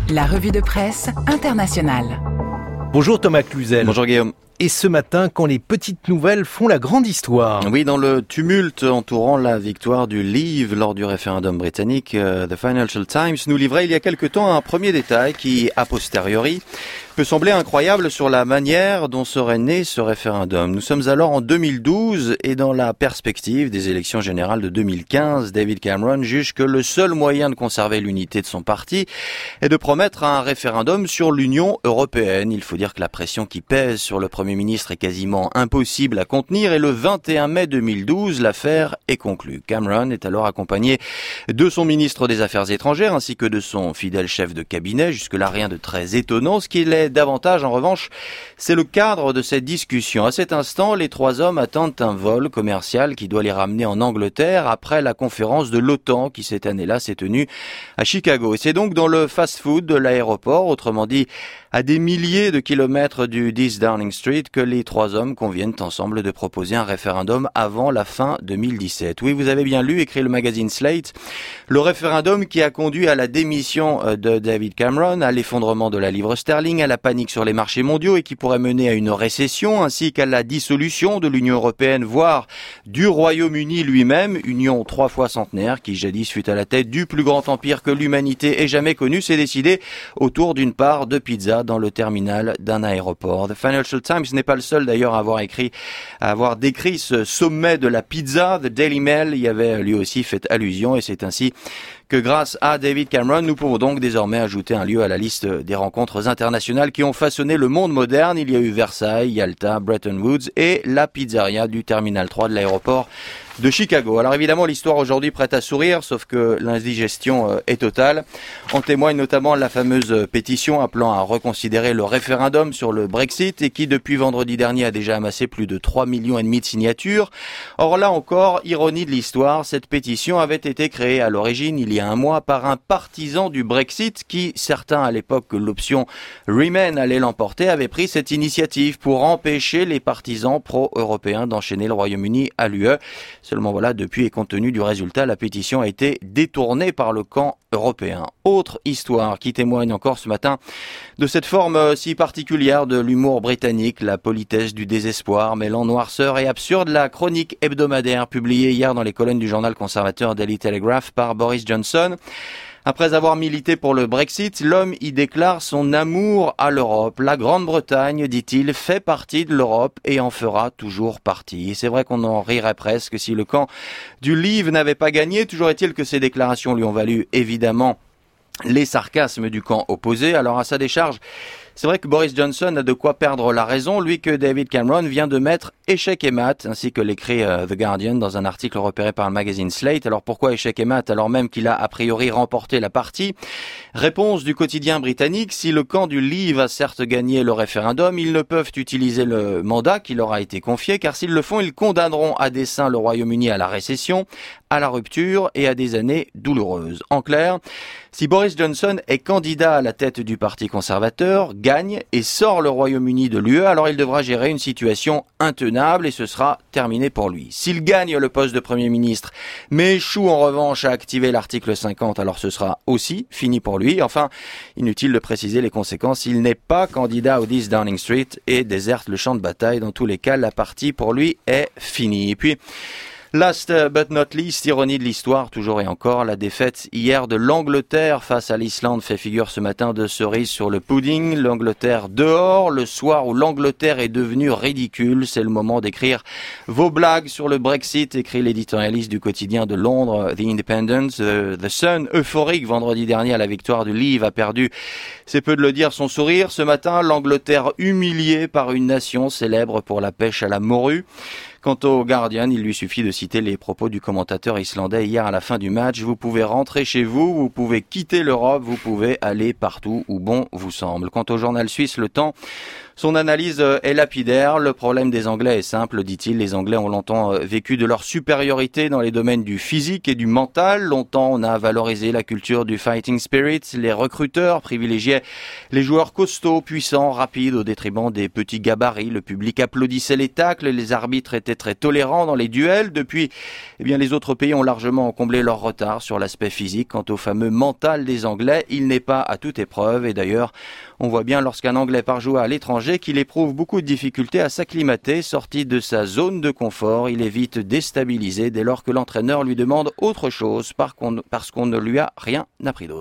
La revue de presse internationale. Bonjour Thomas Cluzel. Bonjour Guillaume. Et ce matin, quand les petites nouvelles font la grande histoire. Oui, dans le tumulte entourant la victoire du Leave lors du référendum britannique, The Financial Times nous livrait il y a quelque temps un premier détail qui, a posteriori, peut sembler incroyable sur la manière dont serait né ce référendum. Nous sommes alors en 2012 et dans la perspective des élections générales de 2015, David Cameron juge que le seul moyen de conserver l'unité de son parti est de promettre un référendum sur l'Union européenne. Il faut dire que la pression qui pèse sur le Premier ministre est quasiment impossible à contenir et le 21 mai 2012, l'affaire est conclue. Cameron est alors accompagné de son ministre des Affaires étrangères ainsi que de son fidèle chef de cabinet. Jusque-là, rien de très étonnant. Ce qui l'est davantage, en revanche, c'est le cadre de cette discussion. À cet instant, les trois hommes attendent un vol commercial qui doit les ramener en Angleterre après la conférence de l'OTAN qui, cette année-là, s'est tenue à Chicago. Et c'est donc dans le fast-food de l'aéroport, autrement dit, à des milliers de kilomètres du 10 Downing Street, que les trois hommes conviennent ensemble de proposer un référendum avant la fin 2017. Oui, vous avez bien lu, écrit le magazine Slate, le référendum qui a conduit à la démission de David Cameron, à l'effondrement de la livre sterling, à la panique sur les marchés mondiaux et qui pourrait mener à une récession ainsi qu'à la dissolution de l'Union européenne, voire du Royaume-Uni lui-même, union 3 fois centenaire qui jadis fut à la tête du plus grand empire que l'humanité ait jamais connu, s'est décidé autour d'une part de pizza dans le terminal d'un aéroport. The Financial Times n'est pas le seul d'ailleurs à avoir décrit ce sommet de la pizza. The Daily Mail y avait lui aussi fait allusion et c'est ainsi que grâce à David Cameron, nous pouvons donc désormais ajouter un lieu à la liste des rencontres internationales qui ont façonné le monde moderne. Il y a eu Versailles, Yalta, Bretton Woods et la pizzeria du terminal 3 de l'aéroport de Chicago. Alors évidemment, l'histoire aujourd'hui prête à sourire, sauf que l'indigestion est totale. En témoigne notamment la fameuse pétition appelant à reconsidérer le référendum sur le Brexit et qui, depuis vendredi dernier, a déjà amassé plus de 3,5 millions de signatures. Or là encore, ironie de l'histoire, cette pétition avait été créée à l'origine, il y a un mois, par un partisan du Brexit qui, certains à l'époque que l'option Remain allait l'emporter, avaient pris cette initiative pour empêcher les partisans pro-européens d'enchaîner le Royaume-Uni à l'UE. Seulement voilà, depuis et compte tenu du résultat, la pétition a été détournée par le camp européen. Autre histoire qui témoigne encore ce matin de cette forme si particulière de l'humour britannique, la politesse du désespoir, mêlant noirceur et absurde, la chronique hebdomadaire publiée hier dans les colonnes du journal conservateur Daily Telegraph par Boris Johnson. Après avoir milité pour le Brexit, l'homme y déclare son amour à l'Europe. La Grande-Bretagne, dit-il, fait partie de l'Europe et en fera toujours partie. Et c'est vrai qu'on en rirait presque si le camp du Leave n'avait pas gagné. Toujours est-il que ces déclarations lui ont valu évidemment les sarcasmes du camp opposé. Alors à sa décharge, c'est vrai que Boris Johnson a de quoi perdre la raison, lui que David Cameron vient de mettre échec et mat, ainsi que l'écrit The Guardian dans un article repéré par le magazine Slate. Alors pourquoi échec et mat alors même qu'il a a priori remporté la partie? Réponse du quotidien britannique, si le camp du Leave a certes gagné le référendum, ils ne peuvent utiliser le mandat qui leur a été confié, car s'ils le font, ils condamneront à dessein le Royaume-Uni à la récession, à la rupture et à des années douloureuses. En clair, si Boris Johnson est candidat à la tête du Parti conservateur, gagne et sort le Royaume-Uni de l'UE, alors il devra gérer une situation intenable et ce sera terminé pour lui. S'il gagne le poste de Premier ministre, mais échoue en revanche à activer l'article 50, alors ce sera aussi fini pour lui. Enfin, inutile de préciser les conséquences, il n'est pas candidat au 10 Downing Street et déserte le champ de bataille. Dans tous les cas, la partie pour lui est finie. Et puis, last but not least, ironie de l'histoire, toujours et encore, la défaite hier de l'Angleterre face à l'Islande fait figure ce matin de cerise sur le pudding. L'Angleterre dehors, le soir où l'Angleterre est devenue ridicule. C'est le moment d'écrire vos blagues sur le Brexit, écrit l'éditorialiste du quotidien de Londres, The Independent. The Sun, euphorique vendredi dernier à la victoire du Leave, a perdu, c'est peu de le dire, son sourire. Ce matin, l'Angleterre humiliée par une nation célèbre pour la pêche à la morue. Quant au Guardian, il lui suffit de citer les propos du commentateur islandais hier à la fin du match. Vous pouvez rentrer chez vous, vous pouvez quitter l'Europe, vous pouvez aller partout où bon vous semble. Quant au journal suisse Le Temps, son analyse est lapidaire. Le problème des Anglais est simple, dit-il. Les Anglais ont longtemps vécu de leur supériorité dans les domaines du physique et du mental. Longtemps, on a valorisé la culture du fighting spirit. Les recruteurs privilégiaient les joueurs costauds, puissants, rapides, au détriment des petits gabarits. Le public applaudissait les tacles, les arbitres étaient était très tolérant dans les duels. Depuis, les autres pays ont largement comblé leur retard sur l'aspect physique. Quant au fameux mental des Anglais, il n'est pas à toute épreuve. Et d'ailleurs, on voit bien lorsqu'un Anglais part jouer à l'étranger qu'il éprouve beaucoup de difficultés à s'acclimater. Sorti de sa zone de confort, il est vite déstabilisé dès lors que l'entraîneur lui demande autre chose parce qu'on ne lui a rien appris d'autre.